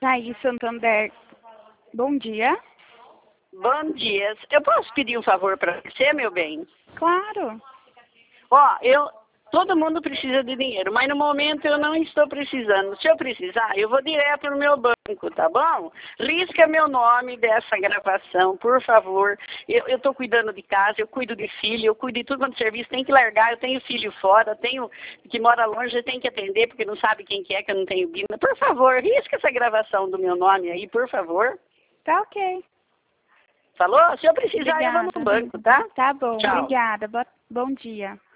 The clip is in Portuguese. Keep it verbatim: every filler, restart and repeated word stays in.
Thaís Santander, bom dia. Bom dia. Eu posso pedir um favor para você, meu bem? Claro. Ó, eu... Todo mundo precisa de dinheiro, mas no momento eu não estou precisando. Se eu precisar, eu vou direto no meu banco, tá bom? Risca meu nome dessa gravação, por favor. Eu estou cuidando de casa, eu cuido de filho, eu cuido de tudo quanto serviço. Tem que largar, eu tenho filho fora, tenho que mora longe, eu tenho que atender porque não sabe quem que é, que eu não tenho bina. Por favor, risca essa gravação do meu nome aí, por favor. Tá ok. Falou? Se eu precisar, Obrigada. eu vou no banco, tá? Tá bom, Tchau. obrigada. Bo- Bom dia.